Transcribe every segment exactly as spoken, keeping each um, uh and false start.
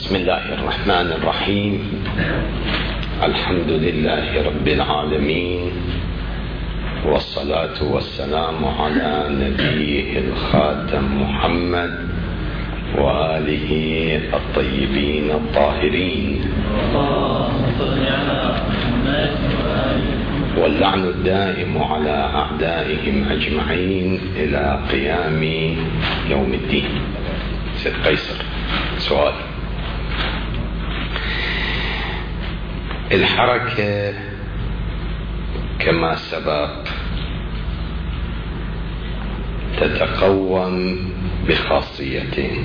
بسم الله الرحمن الرحيم. الحمد لله رب العالمين، والصلاة والسلام على نبيه الخاتم محمد وآله الطيبين الطاهرين، واللعن الدائم على أعدائهم أجمعين إلى قيام يوم الدين. سيد قيصر، سؤال. الحركة كما سبق تتقوم بخاصيتين.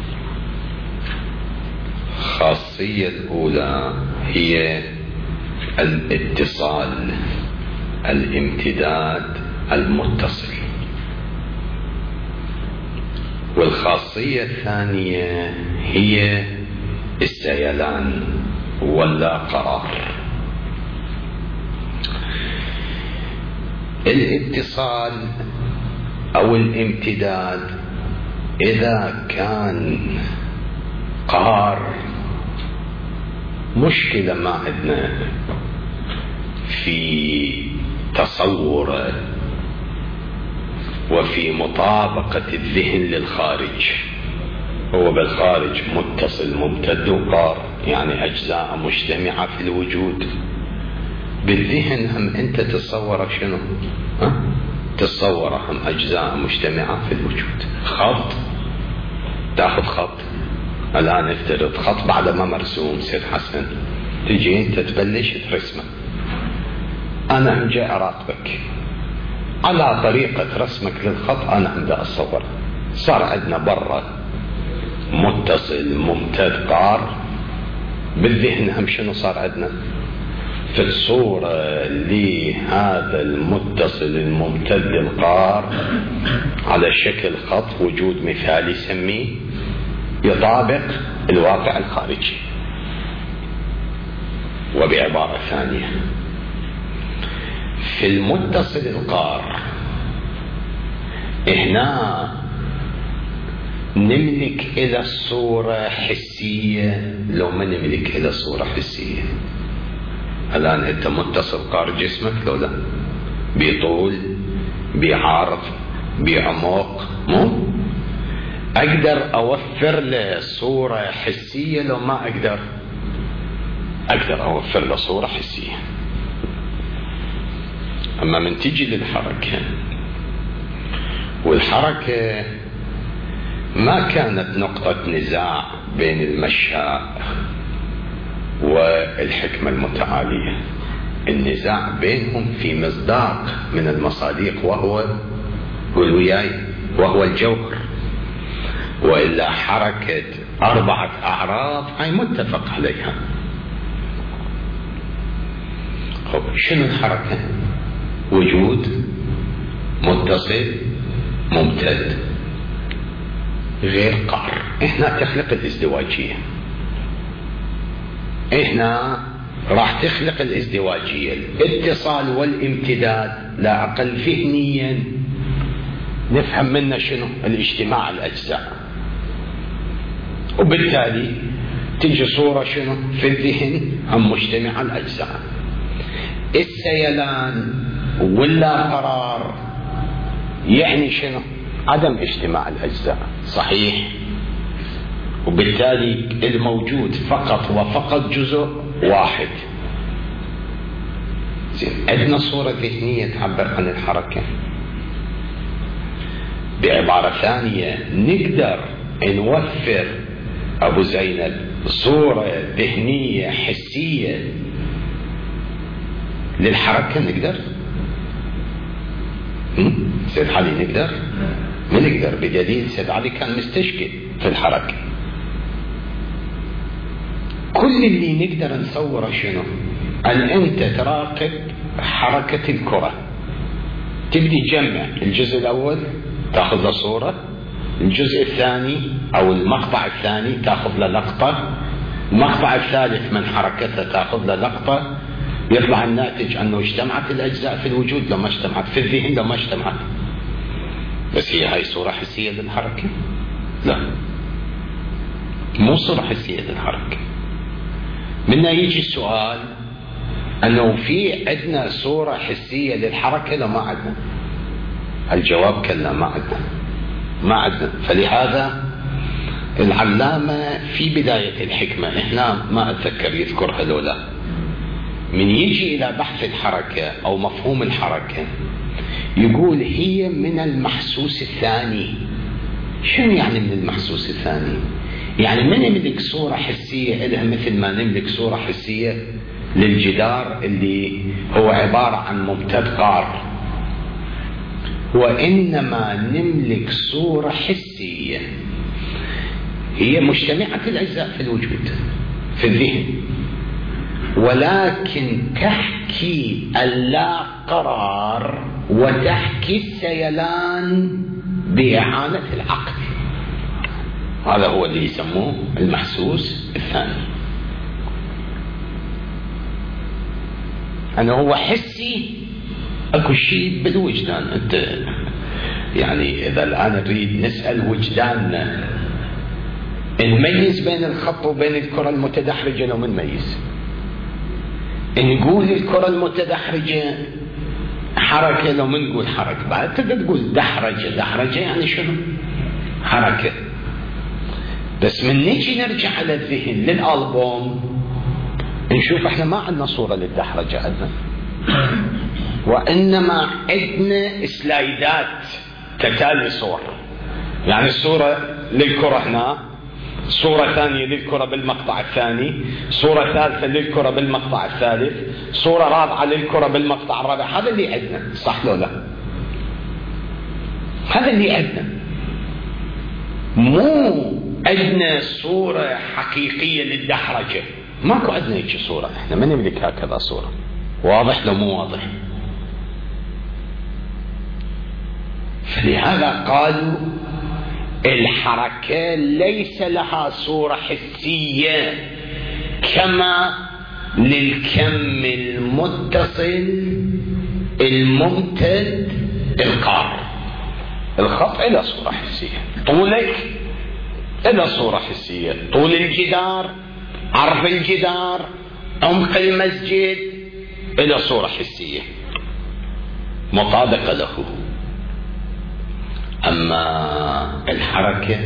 الخاصية الأولى هي الاتصال، الامتداد المتصل، والخاصية الثانية هي السيلان واللا قرار. الاتصال أو الامتداد إذا كان قار مشكلة ما عندنا في تصوره وفي مطابقة الذهن للخارج. هو بالخارج متصل ممتد وقار، يعني أجزاء مجتمعة في الوجود. بالذهن هم أنت تتصور شنو؟ ها؟ تتصور هم أجزاء مجتمعة في الوجود. خط، تأخذ خط الآن، افترض خط بعد ما مرسوم سيد حسن، تجي أنت تبلش ترسمه. أنا هم جاي أراقبك على طريقة رسمك للخط، أنا هم دا أصور. صار عندنا برا متصل ممتد قار، بالذهن هم شنو صار عندنا؟ في الصورة لهذا المتصل الممتد القار على شكل خط وجود مثالي سميه يطابق الواقع الخارجي. وبعبارة ثانية، في المتصل القار هنا نملك إلى الصورة حسية لو ما نملك إلى صورة حسية. الآن أنت متصل قار جسمك لو لا؟ بطول، بعرض، بعمق، مو أقدر أوفر له صورة حسية لو ما أقدر؟ أقدر أوفر له صورة حسية. أما من تجي للحركة، والحركة ما كانت نقطة نزاع بين المشاء والحكمة المتعالية. النزاع بينهم في مصداق من المصادق، وهو قل وياي وهو الجوهر. وإلا حركة أربعة أعراض هاي متفق عليها. خب شنو الحركة؟ وجود متصل ممتد غير قار. احنا تخلق الازدواجية، احنا راح تخلق الازدواجية، الاتصال والامتداد لا اقل ذهنيا نفهم منه شنو؟ الاجتماع الاجزاء، وبالتالي تجي صورة شنو في الذهن هم مجتمع الاجزاء. السيلان ولا قرار يعني شنو؟ عدم اجتماع الأجزاء، صحيح؟ وبالتالي الموجود فقط وفقط جزء واحد. زين، عندنا صورة ذهنية تعبر عن الحركة. بعبارة ثانية نقدر نوفر أبو زينب صورة ذهنية حسية للحركة. نقدر؟ سيد علي نقدر؟ ما نقدر، بدليل سيد علي كان مستشكل في الحركة. كل اللي نقدر نصوره شنو؟ أن أنت تراقب حركة الكرة، تبدي تجمع الجزء الأول تأخذ له صورة، الجزء الثاني أو المقطع الثاني تأخذ له لقطة، المقطع الثالث من حركتها تأخذ له لقطة، يطلع الناتج أنه اجتمعت الأجزاء في الوجود لو ما اجتمعت، في الذهن لو ما اجتمعت. بس هي هاي صورة حسية للحركة؟ لا. مو صورة حسية للحركة. منا يجي السؤال أنه في عندنا صورة حسية للحركة لا ما عندنا؟ الجواب كلا ما عندنا ما عندنا. فلهذا العلامة في بداية الحكمة، إحنا ما أتذكر يذكرها لولا، من يجي إلى بحث الحركة أو مفهوم الحركة يقول هي من المحسوس الثاني. شنو يعني من المحسوس الثاني؟ يعني من نملك صورة حسية لها مثل ما نملك صورة حسية للجدار اللي هو عبارة عن ممتد قار، وإنما نملك صورة حسية هي مجتمعة الأجزاء في الوجود في الذهن، ولكن تحكي اللا قرار وتحكي السيلان بإعانة العقل. هذا هو اللي يسموه المحسوس الثاني. أنه هو حسي، أكو شيء بالوجدان. أنت يعني إذا الآن نريد نسأل وجداننا نميز بين الخط وبين الكرة المتدحرجة لو منميز، نقول الكرة المتدحرجة حركة لو من نقول حركة، بعد تقدر تقول دحرجة. دحرجة يعني شنو؟ حركة. بس من نجي نرجع على الذهن للألبوم نشوف احنا ما عندنا صورة للدحرجة عندنا، وإنما عندنا سلايدات تتالي صور. يعني الصورة للكرة هنا، صورة ثانية للكرة بالمقطع الثاني، صورة ثالثة للكرة بالمقطع الثالث، صورة رابعة للكرة بالمقطع الرابع. هذا اللي عندنا، صح لو لا؟ هذا اللي عندنا. مو عندنا صورة حقيقية للدحرجة، ماكو عندنا هيك صورة. احنا ما نملك هكذا صورة. واضح لو مو واضح؟ فلهذا قالوا الحركة ليس لها صورة حسية كما للكم المتصل الممتد القار. الخط له صورة حسية، طولك له صورة حسية، طول الجدار، عرض الجدار، عمق المسجد له صورة حسية مطابقة له. أما الحركة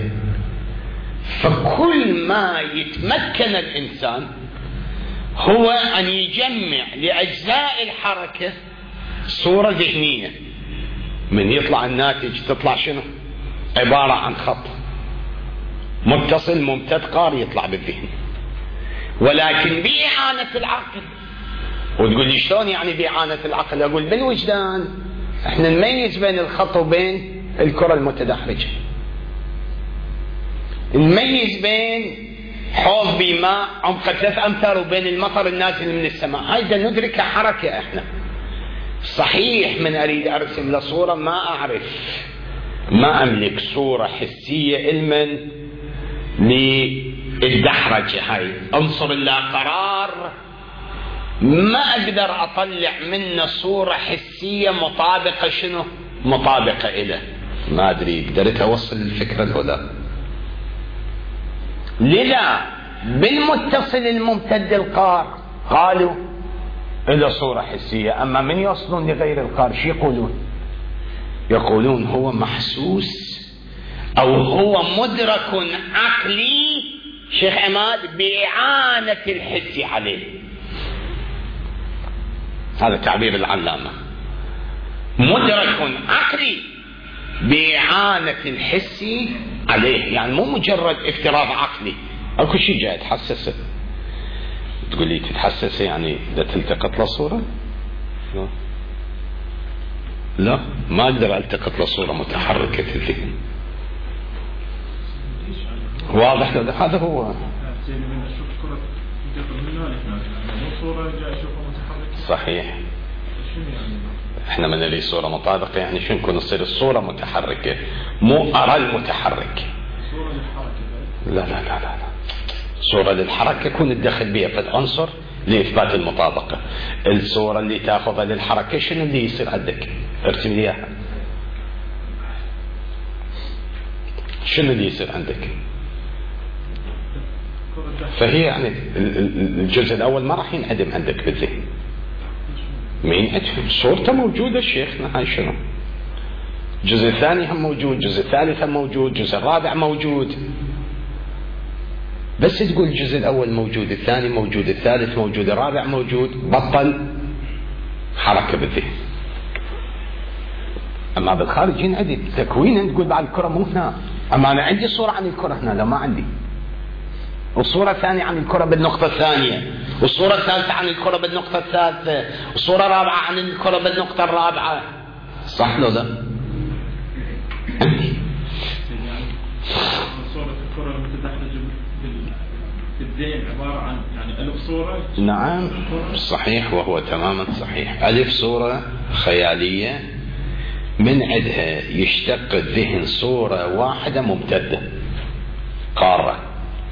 فكل ما يتمكن الإنسان هو أن يجمع لأجزاء الحركة صورة ذهنية، من يطلع الناتج تطلع شنو؟ عبارة عن خط متصل ممتد قار يطلع بالذهن، ولكن بإعانة العقل. وتقول لي شلون يعني بإعانة العقل؟ أقول بالوجدان احنا نميز بين الخط وبين الكرة المتدحرجة، نميز بين حوض بماء عمق ثلاث أمتار وبين المطر النازل من السماء. هذا ندركها حركة. احنا صحيح من أريد أرسم لصورة ما أعرف، ما أملك صورة حسية علما للدحرجة. هاي عنصر اللا قرار ما أقدر أطلع منه صورة حسية مطابقة شنو؟ مطابقة إله. ما أدري قدرت أوصل الفكرة الأولى. لذا بالمتصل الممتد القار قالوا إلى صورة حسية، أما من يصلون لغير القار شو يقولون؟ يقولون هو محسوس أو هو مدرك عقلي شيخ عماد بإعانة الحس عليه. هذا تعبير العلامة، مدرك عقلي بإعانة الحس عليه. يعني مو مجرد افتراض عقلي، اكو شيء جاي تحسسه. تقول لي تتحسسه يعني ده تلتقط له صورة؟ لا لا، ما اقدر التقط له صورة متحركة في الذهن. واضح له؟ هذا هو صحيح. احنا من نريد صورة مطابقة يعني شو نكون تصير الصورة متحركة، مو أرى المتحرك. صورة للحركة؟ لا لا لا لا، صورة للحركة يكون الدخل بها في العنصر لإثبات المطابقة. الصورة اللي تأخذها للحركة شنو اللي يصير عندك؟ ارسم لي اياها. شنو اللي يصير عندك؟ فهي يعني الجزء الأول ما راح ينعدم عندك بالذهن، ما ينعدم، صورته موجودة شيخنا، هاي شنو. الجزء الثاني هم موجود، الجزء الثالث هم موجود، الجزء الرابع موجود، بس تقول الجزء الأول موجود، الثاني موجود، الثالث موجود، الرابع موجود، بطل حركة بالذهن. أما بالخارج ينعدم تكوينا، تقول بعد الكرة مو هنا، أما أنا عندي صورة عن الكرة هنا، لا ما عندي، والصورة الثانية عن الكرة بالنقطة الثانية، والصورة الثالثة عن الكرة بالنقطة الثالثة، والصورة الرابعة عن الكرة بالنقطة الرابعة، صح لو لا؟ عندي صورة الكرة المتدحرجة بالذهن عبارة عن يعني ألف صورة. نعم صحيح، وهو تماما صحيح، ألف صورة خيالية من عندها يشتق الذهن صورة واحدة ممتدة قارة.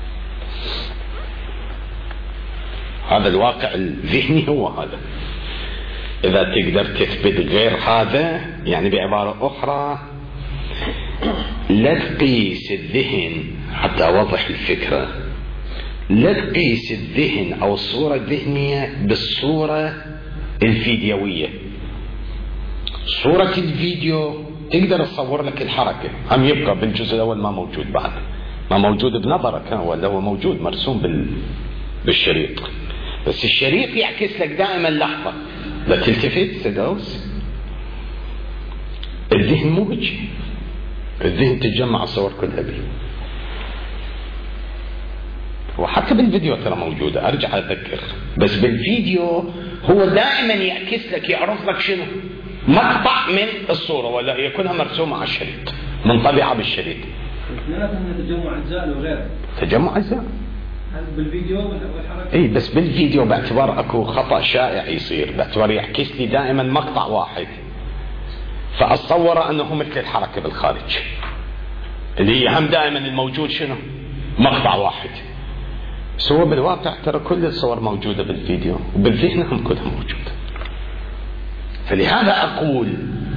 هذا الواقع الذهني هو هذا. إذا تقدر تثبت غير هذا، يعني بعبارة أخرى لا تقيس الذهن، حتى أوضح الفكرة، لا تقيس الذهن أو الصورة الذهنية بالصورة الفيديوية. صورة الفيديو تقدر تصور لك الحركة، هم يبقى بالجزء الأول ما موجود بعد، ما موجود بنظرك، ولا هو موجود مرسوم بال... بالشريط، بس الشريط يعكس لك دائما لحظة، لا تلتفت تدوس. الذهن مو هيك، الذهن تجمع الصور كلها به، وحتى بالفيديو ترى موجودة، أرجع أذكر، بس بالفيديو هو دائما يعكس لك، يعرض لك شنو؟ مقطع من الصورة، ولا هي كلها مرسومة على الشريط، منطبعة بالشريط. تجمع أجزاء وغيره. تجمع أجزاء. بالفيديو والحركة. إيه بس بالفيديو باعتبار أكو خطأ شائع يصير، باعتبار يعكس لي دائما مقطع واحد، فأتصور أنه مثل الحركة بالخارج، اللي هي هم دائما الموجود شنو؟ مقطع واحد. بس هو بالواقع ترى كل الصور موجودة بالفيديو، وبالذهن هم كلها موجودة. فلهذا أقول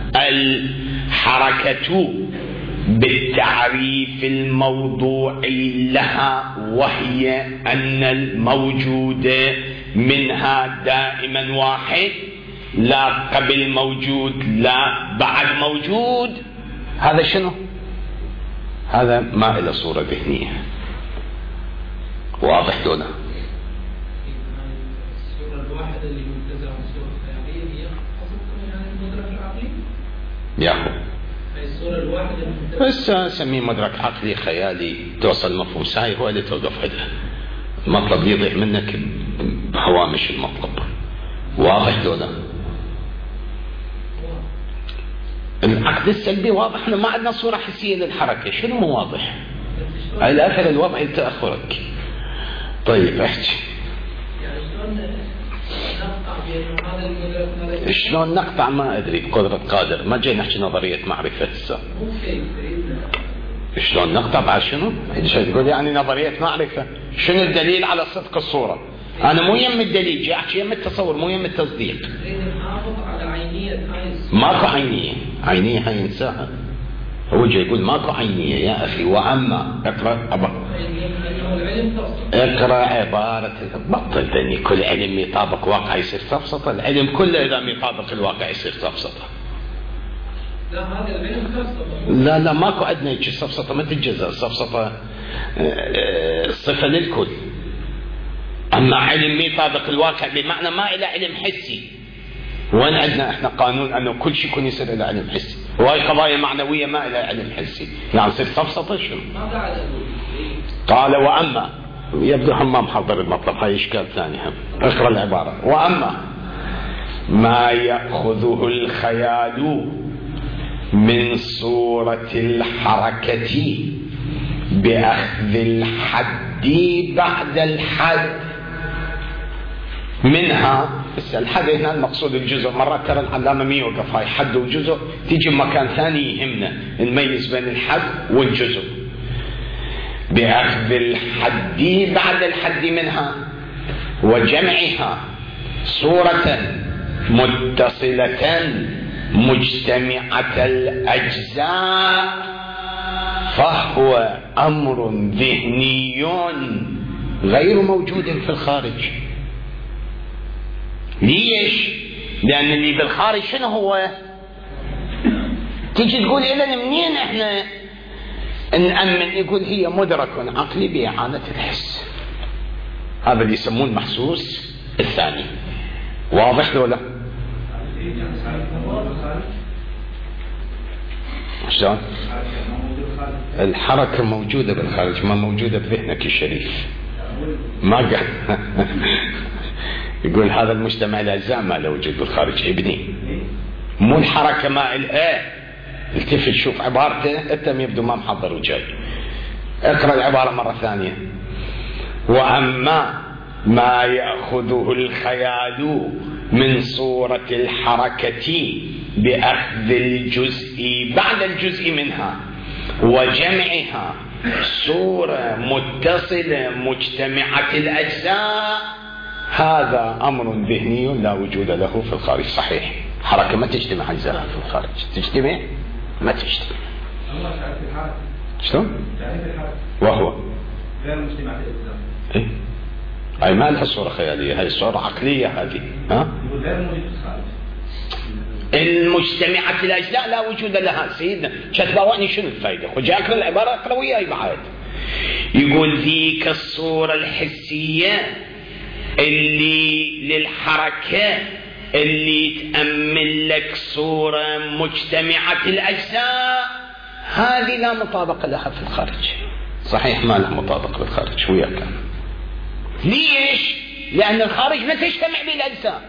الحركة بالتعريف الموضوعي لها، وهي أن الموجود منها دائما واحد، لا قبل موجود لا بعد موجود. هذا شنو؟ هذا ما إلى صورة ذهنية. واضح دولا؟ الصورة الواحدة اللي منتزعة من الصورة الخيالية هي قصدكم يعني المدرك العقلي؟ ياهو. هي الصورة الواحدة المنتزعة. بس سميه مدرك عقلي خيالي، توصل مفهوم ساير، هو اللي توقف عندها. المطلب يضيع منك بهوامش المطلب. واضح دولا؟ العقد السلبي واضح، احنا ما عندنا صورة حسية للحركة، شنو مو واضح؟ هاي الأثر الوضعي لتأخرك. طيب احكي. يعني شلون نقطع بأنه هذا المدرك؟ شلون نقطع؟ ما أدري، بقدرة قادر، ما جاي نحكي نظرية معرفة هسه. شلون نقطع بعد شنو؟ تقول يعني نظرية معرفة، شنو الدليل على صدق الصورة؟ أنا مو يم الدليل، جاي أحكي يم التصور، مو يم التصديق. ماكو عينية، عينية هاي انساها. هو جاي يقول ماكو عينية يا أخي. وأما اقرأ أبا. اقرأ عبارة، بطل ذني كل علم يطابق واقع يصير سفسطة، العلم كله إذا يطابق الواقع يصير سفسطة. لا هذا العلم سفسطة. لا لا ماكو عندنا هيك سفسطة، ما تتجزأ السفسطة صفة للكل. أما علم يطابق الواقع بمعنى ما إلى علم حسي. وين عندنا احنا قانون انه كل شيء يكون يصير الى علم حسي، وهي قضايا معنويه ما الى علم حسي، يعني يصير سفسطه شنو؟ قال واما، يبدو هم ما محضر المطلب، هاي اشكال ثاني هم. اقرا العباره. واما ما ياخذه الخيال من صوره الحركه باخذ الحد بعد الحد منها. بس الحد هنا المقصود الجزء، مرات ترى العلامة ما يوقف هاي حد وجزء، تيجي مكان ثاني يهمنا نميز بين الحد والجزء. بأخذ الحد بعد الحد منها وجمعها صورة متصلة مجتمعة الأجزاء، فهو أمر ذهني غير موجود في الخارج. ليش؟ لأن اللي بالخارج شنو هو؟ تيجي تقول إذن منين احنا نأمن؟ يقول هي مدرك عقلي بإعانة الحس، هذا اللي يسمون المحسوس الثاني. واضح ولا لا؟ شلون؟ الحركة موجودة بالخارج، ما موجودة بذهنك الشريف. ما قال يقول هذا المجتمع الأجزاء ما له وجود بالخارج. ابني مو الحركة ما إلها. التفت شوف عبارته، أنت يبدو ما محضر وجاي. اقرأ العبارة مرة ثانية. وأما ما يأخذه الخيال من صورة الحركة بأخذ الجزء بعد الجزء منها وجمعها صورة متصلة مجتمعة الأجزاء، هذا أمر ذهني لا وجود له في الخارج. صحيح، حركة ما تجتمع أجزاء في الخارج. تجتمع؟ ما تجتمع. الله تعرف الحركة. شلون؟ تعرف الحركة. وهو غير مجتمعة الأجزاء. إيه؟ أي ما لها صورة خيالية، هاي صورة عقلية هذه. ها؟ غير موجود في الخارج. المجتمعة الأجزاء لا وجود لها. سيدنا شتباواني شنو الفائدة؟ وجاك العبارة اقرأ وياي بعد. يقول ذيك الصورة الحسية اللي للحركة اللي تأمن لك صورة مجتمعة الأجزاء، هذه لا مطابق لها في الخارج. صحيح ما لها مطابق بالخارج وياك. ليش؟ لأن الخارج ما تجتمع بالأجزاء.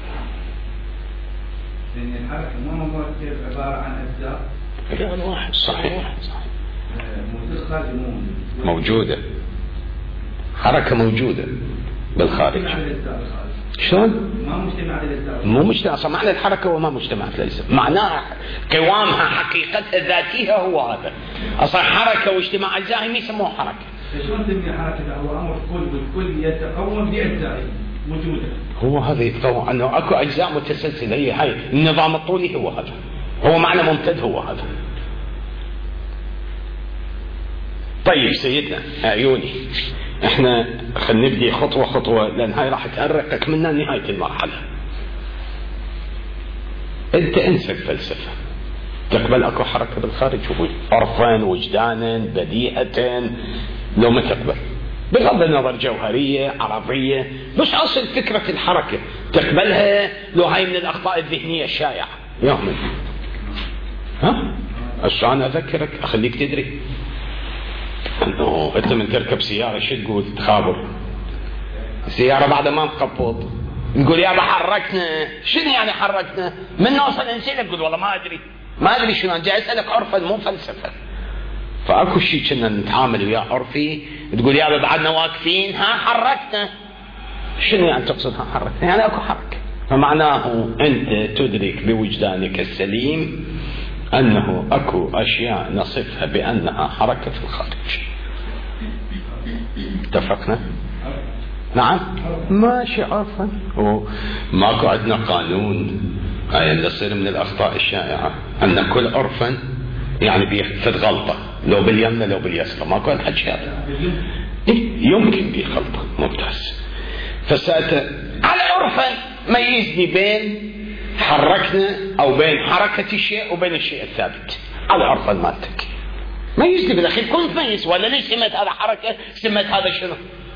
لأن الحركة ما مركب عبارة عن أجزاء. كلام واحد. صحيح. الخارج موجودة. حركة موجودة بالخارج. شلون؟ ما مجتمع الأجزاء. مو مجتمع. أصلا معنى الحركة وما مجتمع الأجزاء، معناها قوامها حقيقتها ذاتيها هو هذا. أصلا حركة واجتماع أجزاء ما يسموه حركة. شلون تبني حركة؟ هو أمر كل، والكل يتقوم بأجزائه موجودة. هو هذا يتقوم أنه أكو أجزاء متسلسلة. هي هاي النظام الطولي هو هذا، هو معنى ممتد هو هذا. طيب سيدنا عيوني، احنا خلينا نبدي خطوة خطوة، لأن هاي راح تأرقك منا نهاية المرحلة. انت انسى الفلسفة، تقبل اكو حركة بالخارج عرفا وجدانا بديهة، لو ما تقبل بغض النظر جوهرية عرضية، بس أصل فكرة الحركة تقبلها لو هاي من الأخطاء الذهنية الشائعة يوما. ها؟ هسه أنا أذكرك أخليك تدري أنه أنت من تركب سيارة شو تقول؟ تخابر السيارة بعد ما نقبض نقول يا حركنا. شنو يعني حركنا؟ من نوصل نسينا نقول والله ما أدري ما أدري شنو. أنا جاي أسألك عرفا مو فلسفة. فأكو شيء كنا نتعامل وياه عرفي، تقول يا بعدنا واقفين ها حركنا. شنو يعني تقصد ها حركنا؟ يعني أكو حركة. فمعناه أنت تدرك بوجدانك السليم أنه أكو أشياء نصفها بأنها حركة في الخارج. اتفقنا؟ نعم ماشي عرفا. ماكو عندنا قانون. هاي اللي يصير من الأخطاء الشائعة أن كل عرفا يعني بيخفض غلطة، لو باليمنى لو باليسرى، ماكو الحكي هذا. يمكن بيه غلطة. ممتاز. فسأت على عرفا ميزني بين حركنا أو بين حركة الشيء وبين الشيء الثابت. على عرفا مالتك ميزني بالأخير كنت ميز. ولا ليش سمت هذا حركة سمت هذا شنو؟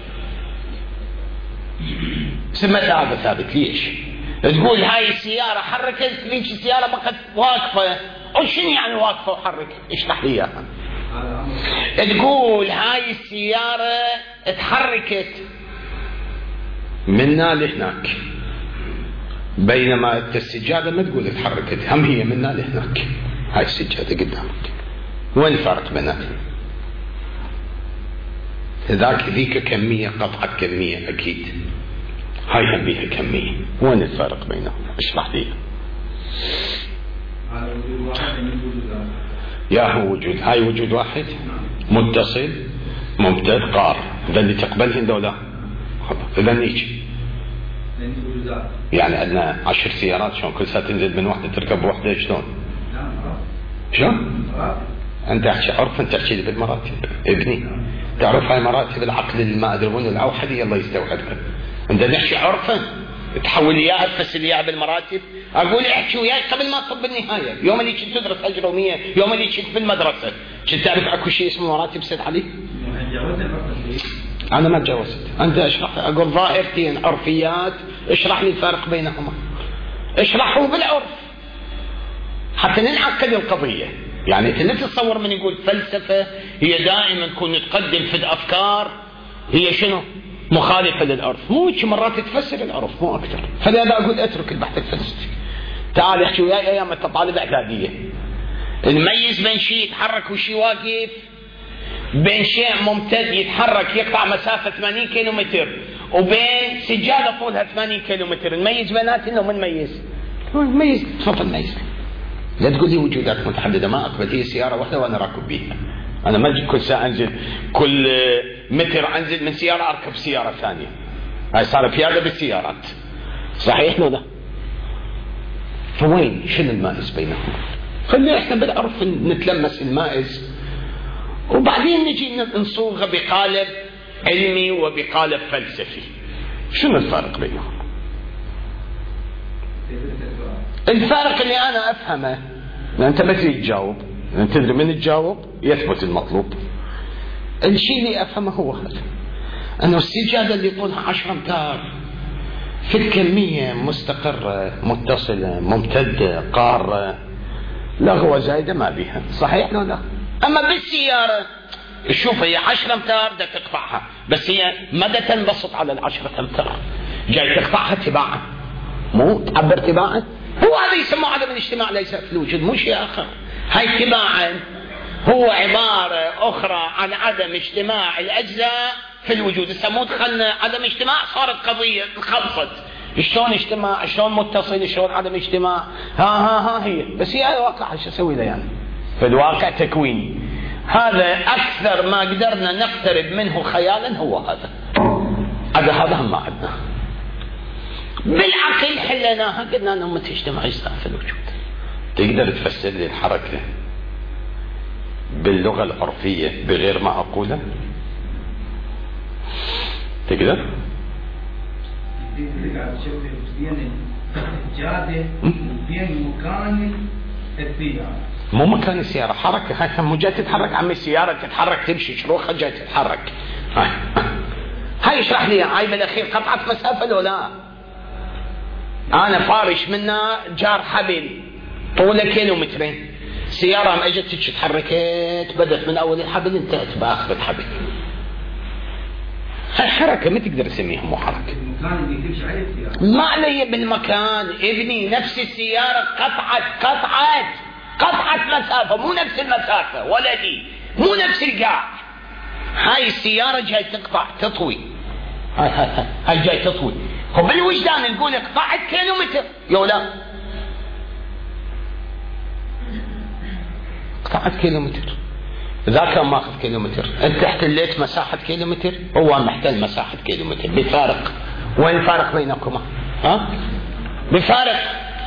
سمت هذا ثابت. ليش؟ تقول هاي السيارة حركت، ليش السيارة بقت واقفة؟ وشنو يعني واقفة وحركت؟ اشرح لي اياها. تقول هاي السيارة اتحركت منا لهناك، بينما السجادة ما تقول اتحركت، هم هي منا لهناك. هاي السجادة قدامك، وين الفرق بيناتهم؟ ذاك ذيك كمية قطعة كمية أكيد، هاي هم بيها كمية، وين الفرق بينهم؟ اشرح لي. يا هو وجود، هاي وجود واحد متصل ممتد قار. إذا اللي تقبلهن دولا إذا نيجي يعني عندنا عشر سيارات، شلون كل ساعة تنزل من واحدة تركب واحدة؟ شلون؟ شلون؟ أنت أحكي عرف، أنت أحكي لي بالمراتب ابني. تعرف هاي مراتب العقل اللي ما أدرون الأوحد الله يستوعبها. عندنا نحكي عرفا تحول إياها تفسر إياها بالمراتب. أقول احكي وياي قبل ما تصب النهاية. يوم اللي كنت تدرس أجرومية، يوم اللي كنت في المدرسة، كنت تعرف أكو شيء اسمه مراتب سيد علي؟ أنا ما تجاوزت. أنت اشرح، أقول ظاهرتين عرفيات، اشرح لي الفرق بينهما. اشرحه بالعرف حتى ننعقد القضية. يعني أنت لا تتصور من يقول فلسفة هي دائما تكون تقدم في الأفكار هي شنو؟ مخالفة للعرف. مو مرات تفسر العرف مو أكثر. فلذا أقول اترك البحث الفلسفي. تعال احكي وياي أيام أنت طالب إعدادية. نميز بين شيء يتحرك وشيء واقف، بين شيء ممتد يتحرك يقطع مسافة ثمانين كيلو متر وبين سجادة طولها ثمانين كيلو متر. نميز بيناتهم لو ما نميز؟ نميز. تفضل نميز. لا تقول لي وجودات متحددة، ما أقبل. هي سيارة واحدة وأنا راكب بيها. أنا ما أجي كل ساعة أنزل، كل متر أنزل من سيارة أركب سيارة ثانية. هاي صار في هذا بالسيارات. صحيح ولا لا؟ فوين شنو المائز بينهم؟ خلينا إحنا بالعرف نتلمس المائز وبعدين نجي نصوغه بقالب علمي وبقالب فلسفي. شنو الفرق بينهم؟ الفرق اللي أنا أفهمه، أنت بس تجاوب، أنت تدري من تجاوب يثبت المطلوب. الشيء اللي أفهمه هو هذا، أنه السجادة اللي طولها عشرة أمتار في الكمية مستقرة متصلة ممتدة قارة، لا هو زايدة ما بيها. صحيح لو لا؟ أما بالسيارة شوف هي عشرة أمتار بدك تقطعها، بس هي مدى تنبسط على العشرة أمتار، جاي تقطعها تباعا، مو تعبر تباعا. هو هذا يسمى عدم الاجتماع ليس في الوجود، مو شيء آخر. هاي تباعا هو عبارة أخرى عن عدم اجتماع الأجزاء في الوجود. يسموه دخلنا عدم اجتماع، صارت قضية انخلصت. شلون اجتماع، شلون متصل، شلون عدم اجتماع، ها ها ها هي. بس هي الواقع شو اسوي له يعني؟ في الواقع تكويني. هذا أكثر ما قدرنا نقترب منه خيالا هو هذا. هذا هذا هم ما عندنا. بالعقل حلناها، قلنا أنه ما تجتمع أجزاء في الوجود. تقدر تفسر لي الحركة باللغة العرفية بغير ما أقوله؟ تقدر؟ مو مكان السيارة، حركة. هاي مو جاي تتحرك عمي، السيارة تتحرك تمشي شروخها جاي تتحرك. هاي هاي اشرح لي. هاي بالاخير قطعت مسافة لو لا؟ انا فارش منها جار حبل طوله كيلو مترين، سيارة ما اجت تحركت بدت من اول الحبل انتهت باخر الحبل. هاي حركة ما تقدر تسميها مو حركة. ما علي بالمكان ابني، نفس السيارة قطعت قطعت قطعت مسافة، مو نفس المسافة ولدي، مو نفس القاع. هاي السيارة جاي تقطع تطوي، هاي هاي هاي, هاي جاي تطوي. وبالوجدان نقول قطعت كيلو متر يو لا؟ قطعت كيلو متر. إذا كان ماخذ كيلو متر، أنت احتليت مساحة كيلو متر، هو محتل مساحة كيلو متر بفارق. وين الفارق بينكما؟ ها؟ بفارق.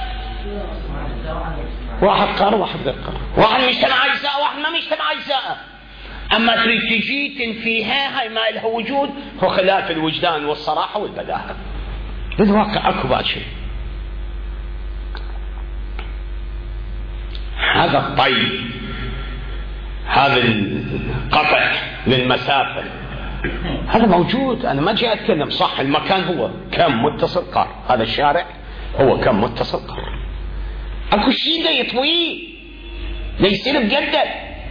واحد قار واحد غير قار، واحد مجتمع أجزاء واحد ما مجتمع أجزاء. أما تريد تجي تنفيها، هاي ما لها وجود، هو خلاف الوجدان والصراحة والبداهة. بالواقع أكو بعد شيء. هذا الطي، هذا القطع للمسافة، هذا موجود. أنا ما جاي أتكلم صح، المكان هو كم متصل قار، هذا الشارع هو كم متصل قار. أكو شيء ده يطويه ليصير بجدد،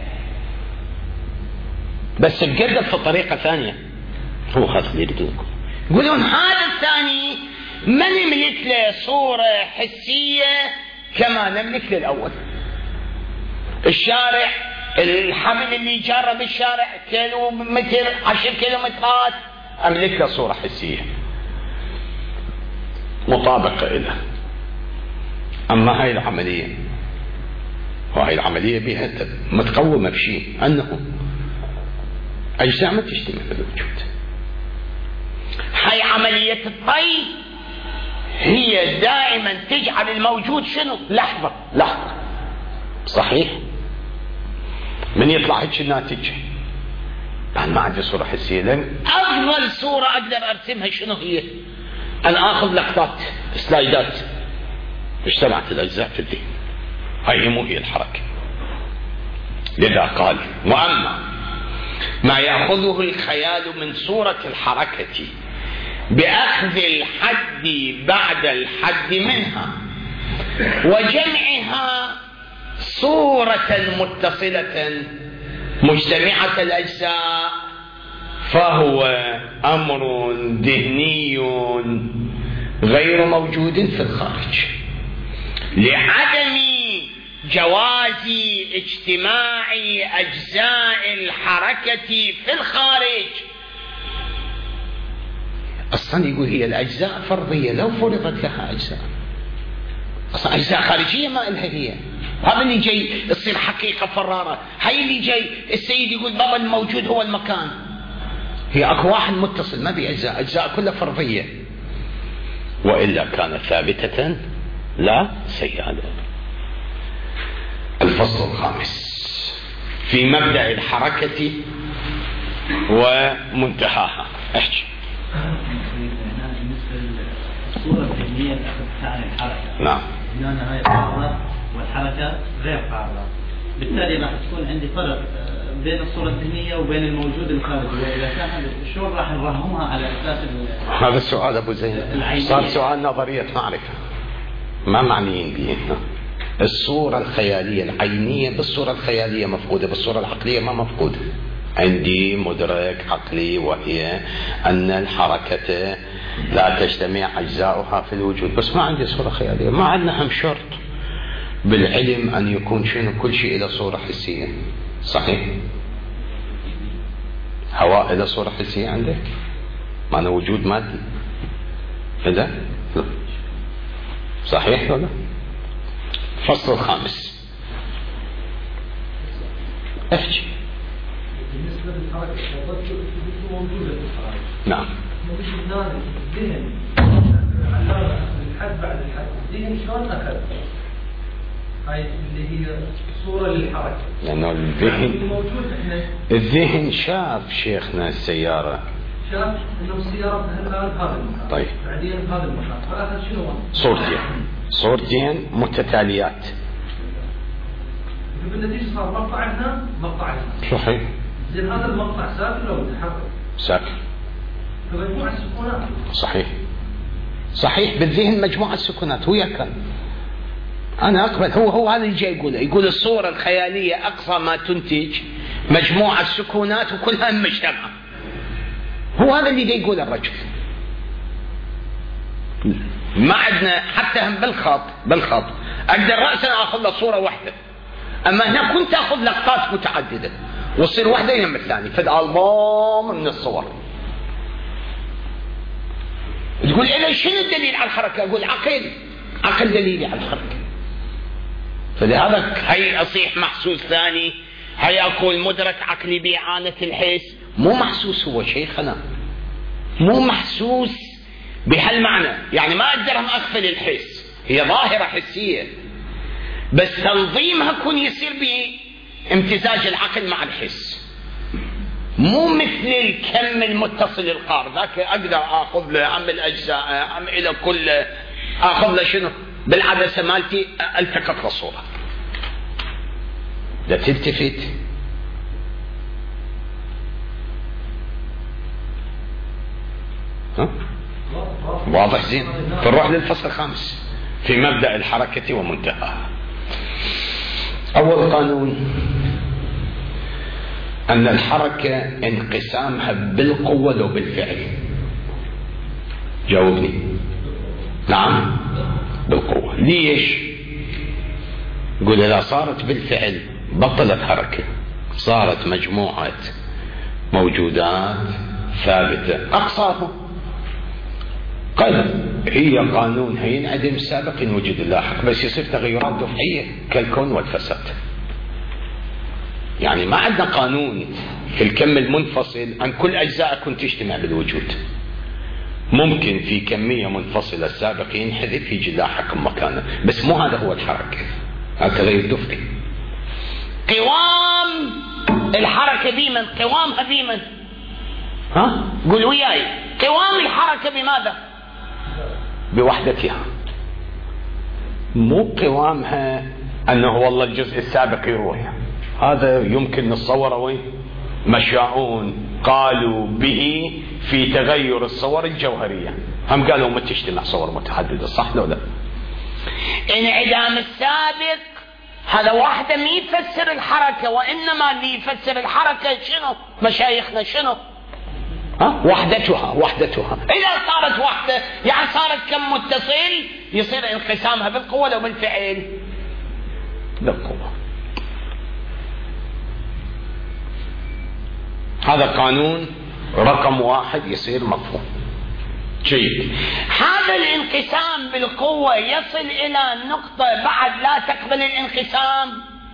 بس بجدد في طريقة ثانية. هو هذا اللي يريدون يقولون هذا الثاني ما نملك له صورة حسية كما نملك للأول. الشارع الحمل اللي جاره بالشارع كيلو متر عشر كيلو مترات أملك له صورة حسية مطابقة إليه. أما هاي العملية، وهاي العملية بها متقومة بشيء أنه أجزاء ما تجتمع في الوجود. هاي عملية الطي هي دائما تجعل الموجود شنو؟ لحظة لحظة. صحيح؟ من يطلع هيك الناتج أنا ما عندي صورة حسية، لأن أفضل صورة أقدر أرسمها شنو هي؟ أنا آخذ لقطات سلايدات اجتمعت الأجزاء في الذهن، هاي مو هي الحركة. لذا قال: وأما ما يأخذه الخيال من صورة الحركة بأخذ الحد بعد الحد منها وجمعها صورة متصلة مجتمعة الأجزاء فهو أمر ذهني غير موجود في الخارج، لعدم جواز اجتماع أجزاء الحركة في الخارج. أصلا يقول هي الأجزاء فرضية لو فرضت لها أجزاء، أصلا أجزاء خارجية ما إلها هي. هذا اللي جاي تصير حقيقة فرارة، هاي اللي جاي السيد يقول بابا الموجود هو المكان، هي أكو واحد متصل ما بي أجزاء، أجزاء كلها فرضية، وإلا كانت ثابتة لا سيادة. الفصل الخامس في مبدأ الحركة ومنتهاها. احكي. بالنسبة للصورة الذهنية تعني الحركة. نعم. هنا هاي فارغة والحركة غير فارغة، بالتالي راح تكون عندي فرق بين الصورة الذهنية وبين الموجود الخارجي، وإذا كان شلون راح نرهمها على أساس هذا السؤال أبو زين صار سؤال نظرية معرفة ما معنيين به. الصورة الخيالية العينية بالصورة الخيالية مفقودة، بالصورة العقلية ما مفقودة. عندي مدرك عقلي وهي أن الحركة لا تجتمع أجزاؤها في الوجود، بس ما عندي صورة خيالية. ما عندنا هم شرط بالعلم أن يكون شنو كل شيء إلى صورة حسية. صحيح؟ هواء إلى صورة حسية عندك؟ معنى وجود مادي إذا؟ صحيح ولا؟ الفصل الخامس. احكي. بالنسبة للحركة التذكر موجودة في الخارج. نعم. موجود الذهن الحد بعد الحد، الذهن شلون أخذ؟ هاي اللي هي صورة للحركة. لأنه الذهن موجود إحنا. الذهن شاف شيخنا السيارة. شاف إنه السيارة الآن هذا المكان. طيب. بعدين هذا المكان، فأخذ شنو؟ صورتين صورتين متتاليات. بالنتيجة صار مقطع هنا مقطع هنا. صحيح. زين هذا المقطع ساكن لو متحرك؟ ساكن. فمجموعة السكونات. صحيح. صحيح بالذهن مجموعة السكونات وياك. أنا أقبل. هو هو هذا اللي جاي يقوله، يقول الصورة الخيالية أقصى ما تنتج مجموعة السكونات وكلها مجتمعة. هو هذا اللي جاي يقوله الرجل. ما عندنا حتى هم بالخط بالخط أقدر رأسا أخذ له صورة واحدة، أما هنا كنت أخذ لقطات متعددة وصير واحدة يم الثاني في الألبوم من الصور. تقول إذا شنو الدليل على الحركة؟ أقول عقل عقل دليلي على الحركة. فلهذا هي أصيح محسوس ثاني، هي أقول مدرك عقلي بإعانة الحس. مو محسوس هو شيخنا، مو محسوس بهالمعنى، يعني ما أقدرهم أغفل الحس، هي ظاهرة حسية بس تنظيمها كون يصير بامتزاج العقل مع الحس، مو مثل الكم المتصل القار ذاك أقدر أخذ له أعمل أجزاء أعمل إلى كل أخذ له شنو بالعدسة مالتي التقط الصورة. لا تلتفت. ها؟ واضح زين. فنروح للفصل الخامس في مبدأ الحركة ومنتهاها. أول قانون أن الحركة انقسامها بالقوة لو بالفعل. جاوبني. نعم بالقوة. ليش؟ يقول إذا صارت بالفعل بطلت حركة، صارت مجموعة موجودات ثابتة أقصاها. قد هي قانون هينعدم سابق وجود اللاحق، بس يصير تغيرات دفعية كالكون والفساد. يعني ما عندنا قانون في الكم المنفصل عن كل أجزاء كنت تجتمع بالوجود. ممكن في كمية منفصلة السابق ينحذف يجي لاحق مكانه، بس مو هذا هو الحركة، هذا تغير دفعي. قوام الحركة بمن؟ قوامها بمن؟ ها؟ قول وياي، قوام الحركة بماذا؟ بوحدتها، مو قوامها أنه والله الجزء السابق يروح. هذا يمكن نتصوره وين؟ مشاؤون قالوا به في تغير الصور الجوهرية، هم قالوا ما تجتمع صور متعددة، صح لو لا؟ انعدام السابق هذا واحدة ما يفسر الحركة، وإنما اللي يفسر الحركة شنو؟ مشايخنا شنو؟ ها؟ وحدتها، وحدتها. إذا صارت وحدة يعني صارت كم متصل، يصير انقسامها بالقوة لو بالفعل؟ بالقوة. هذا قانون رقم واحد يصير مفهوم جيد. هذا الانقسام بالقوة يصل إلى نقطة بعد لا تقبل الانقسام.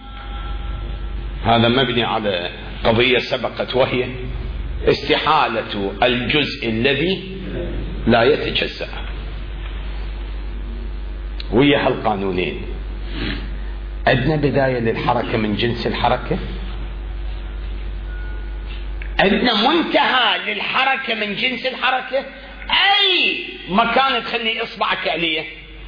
هذا مبني على قضية سبقت، وهي استحالة الجزء الذي لا يتجزأ. ويا هالقانونين عندنا بداية للحركة من جنس الحركة، عندنا منتهى للحركة من جنس الحركة. أي مكان تخلي إصبعك آلية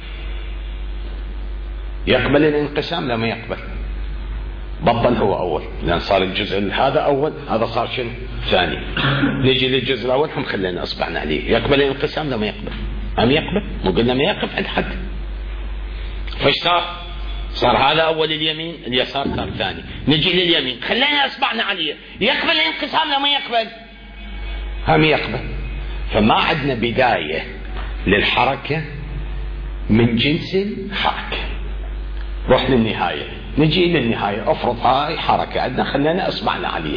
يقبل الانقسام لا ما يقبل؟ بطل هو أول، لأن صار الجزء هذا أول، هذا صار شنو؟ ثاني. نيجي للجزء الأول هم خلينا إصبعنا عليه، يقبل الانقسام لا ما يقبل؟ أم يقبل؟ مو قلنا ما يقف عند حد. فايش صار؟ صار هذا أول اليمين، اليسار صار ثاني. نجي لليمين خلينا إصبعنا عليه، يقبل الانقسام لا ما يقبل؟ هم يقبل. فما عندنا بداية للحركة من جنس الحركة. روح للنهاية، نجي للنهاية افرض هاي حركة عندنا خلينا اصبعنا عليه،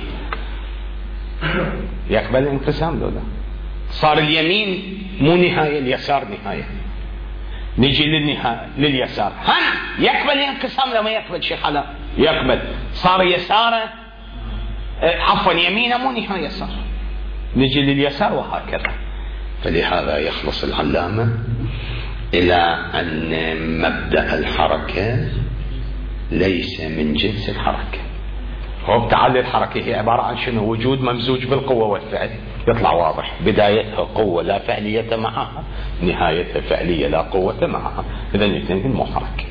يقبل الانقسام لو لا؟ صار اليمين مو نهاية، اليسار نهاية. نجي للنهاية لليسار، هل يقبل الانقسام لو ما يقبل؟ شيخ علاء يقبل. صار يساره عفوا يمينه مو نهاية صار. نجي لليسار وهكذا. فلهذا يخلص العلامة إلى أن مبدأ الحركة ليس من جنس الحركة. هو بتعالي الحركة هي عبارة عن شنو؟ وجود ممزوج بالقوة والفعل. يطلع واضح، بدايتها قوة لا فعلية معها، نهايتها فعلية لا قوة معها، إذا الاثنين مو حركة.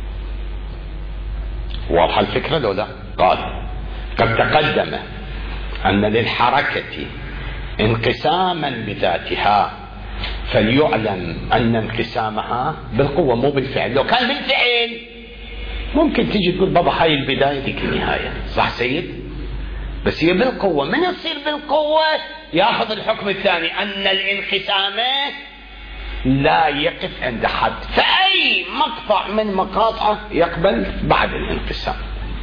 واضحة الفكرة لو لا؟ قال قد تقدم أن للحركة انقساما بذاتها، فليعلم أن انقسامها بالقوة مو بالفعل. لو كان بالفعل ممكن تيجي تقول بابا هاي البداية ديك النهاية، صح سيد؟ بس هي بالقوة. من يصير بالقوة ياخذ الحكم الثاني، أن الانقسام لا يقف عند حد، فأي مقطع من مقاطعه يقبل بعد الانقسام.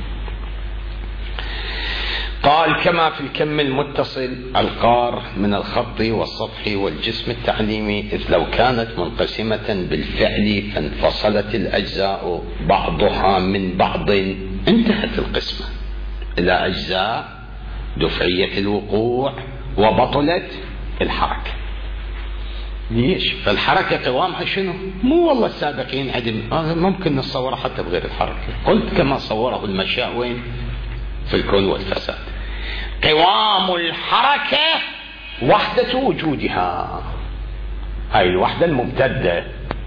قال كما في الكم المتصل القار من الخط والسطح والجسم التعليمي، إذ لو كانت منقسمة بالفعل فانفصلت الأجزاء بعضها من بعض انتهت القسمة إلى أجزاء دفعية الوقوع وبطلت الحركة. ليش؟ فالحركة قوامها شنو؟ مو والله السابقين عدم، ممكن نصوره حتى بغير الحركة. قلت كما صوره المشاء وين؟ في الكون والفساد. قوام الحركة وحدة وجودها، هاي الوحدة الممتدة.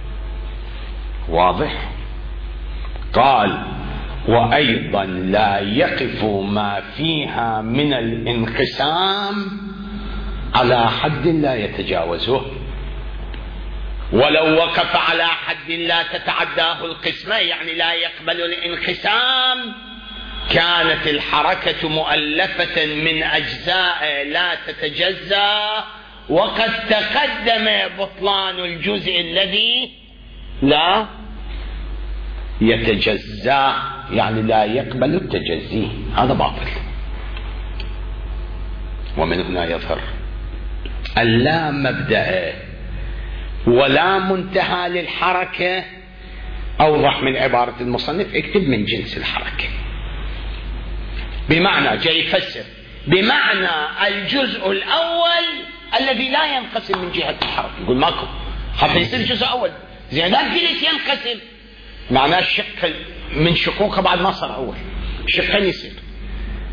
واضح؟ قال وأيضا لا يقف ما فيها من الانقسام على حد لا يتجاوزه، ولو وقف على حد لا تتعداه القسمة، يعني لا يقبل الانقسام، كانت الحركة مؤلفة من أجزاء لا تتجزأ، وقد تقدم بطلان الجزء الذي لا يتجزأ، يعني لا يقبل التجزي، هذا باطل. ومن هنا يظهر اللا مبدأ ولا منتهى للحركة أوضح من عبارة المصنف. اكتب من جنس الحركة، بمعنى جاي يفسر بمعنى الجزء الأول الذي لا ينقسم من جهة الحركة. يقول ماكو حتى يصير جزء أول، زين لا تجلس ينقسم، معناه الشق من شقوقه بعد ما صار أول، شقين يصير.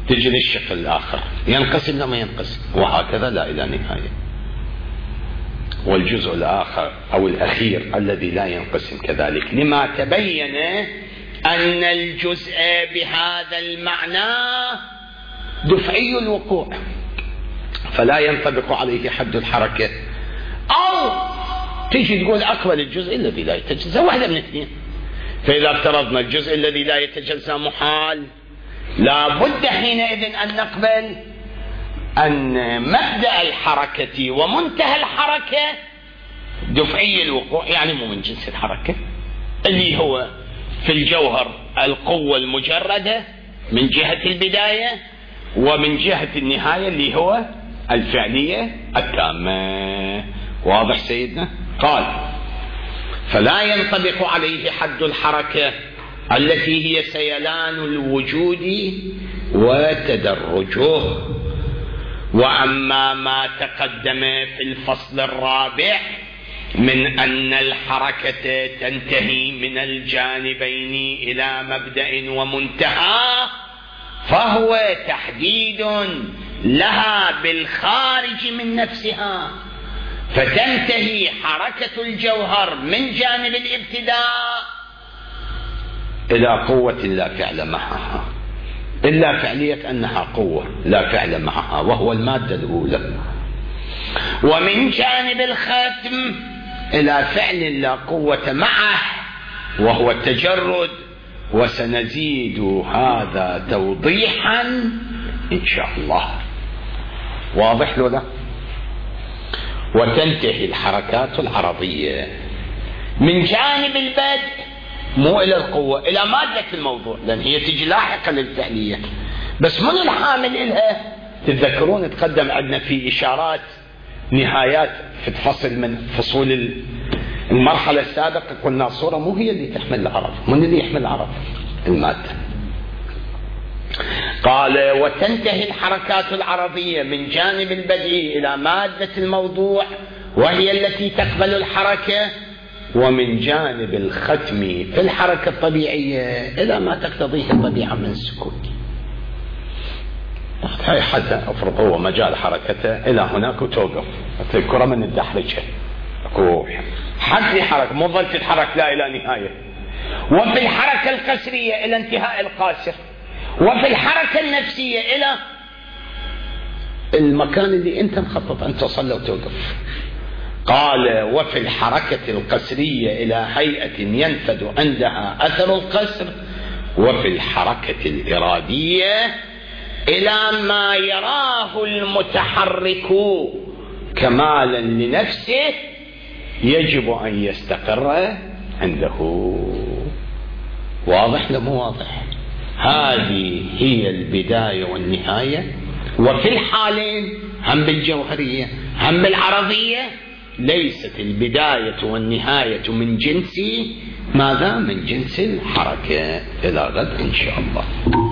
تجي للشق الآخر ينقسم لما ينقسم، وهكذا لا إلى نهاية. والجزء الآخر أو الأخير الذي لا ينقسم كذلك، لما تبين أن الجزء بهذا المعنى دفعي الوقوع فلا ينطبق عليه حد الحركة، أو تيجي تقول أقبل الجزء الذي لا يتجزأ، واحدة من اثنين. فإذا افترضنا الجزء الذي لا يتجزأ محال، لا بد حينئذ أن نقبل أن مبدأ الحركة ومنتهى الحركة دفعي الوقوع، يعني مو من جنس الحركة، اللي هو في الجوهر القوة المجردة من جهة البداية، ومن جهة النهاية اللي هو الفعلية التامة. واضح سيدنا؟ قال فلا ينطبق عليه حد الحركة التي هي سيلان الوجود وتدرجه. وأما ما تقدم في الفصل الرابع من أن الحركة تنتهي من الجانبين إلى مبدأ ومنتهى، فهو تحديد لها بالخارج من نفسها، فتنتهي حركة الجوهر من جانب الابتداء إلى قوة لا فعل معها، إلا فعلية أنها قوة لا فعل معها وهو المادة الأولى، ومن جانب الختم إلى فعل لا قوة معه وهو التجرد، وسنزيد هذا توضيحا إن شاء الله. واضح له لا؟ وتنتهي الحركات العرضية من جانب البدء مو إلى القوة، إلى مادة الموضوع، لأن هي تجي لاحقا للفعلية، بس من الحامل إلها. تتذكرون تقدم عندنا في إشارات نهايات في فصل من فصول المرحلة السابقة قلنا الصورة مو هي اللي تحمل العرض، من اللي يحمل العرض؟ المادة. قال وتنتهي الحركات العرضية من جانب البدء إلى مادة الموضوع وهي التي تقبل الحركة، ومن جانب الختم في الحركة الطبيعية إلى ما تقتضيه الطبيعة من السكون. هاي حتى أفرض هو مجال حركته إلى هناك وتوقف، الكرة من الدحرجة حد حركة مو ظل تتحرك لا إلى نهاية، وفي الحركة القسرية إلى انتهاء القاسر، وفي الحركة النفسية إلى المكان اللي أنت مخطط أن تصل له وتوقف. قال وفي الحركة القسرية إلى هيئة ينفذ عندها أثر القسر، وفي الحركة الإرادية إلى ما يراه المتحرك كمالا لنفسه يجب أن يستقر عنده. واضح لو مو واضح؟ هذه هي البداية والنهاية، وفي الحالين هم بالجوهرية هم بالعرضية ليست البداية والنهاية من جنس ماذا؟ من جنس الحركة. إلى غد إن شاء الله.